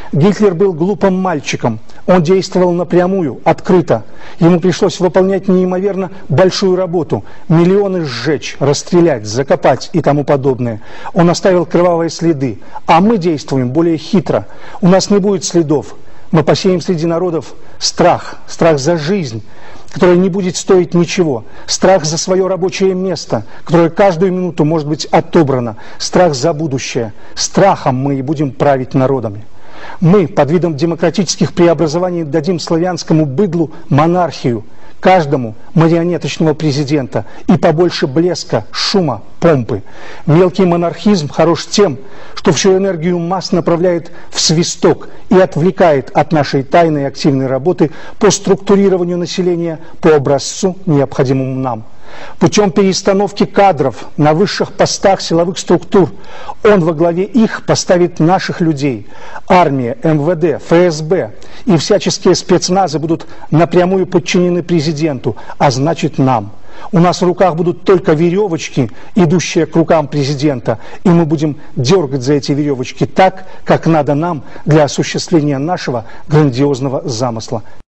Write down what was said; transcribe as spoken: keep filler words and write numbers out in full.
Гитлер был глупым мальчиком. Он действовал напрямую, открыто. Ему пришлось выполнять неимоверно большую работу. Миллионы сжечь, расстрелять, закопать и тому подобное. Он оставил кровавые следы. А мы действуем более хитро. У нас не будет следов. Мы посеем среди народов страх, страх за жизнь, которая не будет стоить ничего, страх за свое рабочее место, которое каждую минуту может быть отобрано, страх за будущее. Страхом мы и будем править народами. Мы под видом демократических преобразований дадим славянскому быдлу монархию, каждому марионеточного президента и побольше блеска, шума, помпы. Мелкий монархизм хорош тем, что всю энергию масс направляет в свисток и отвлекает от нашей тайной активной работы по структурированию населения по образцу, необходимому нам. Путем перестановки кадров на высших постах силовых структур он во главе их поставит наших людей. Армия, эм вэ дэ, эф эс бэ и всяческие спецназы будут напрямую подчинены президенту, а значит нам. У нас в руках будут только веревочки, идущие к рукам президента, и мы будем дергать за эти веревочки так, как надо нам для осуществления нашего грандиозного замысла.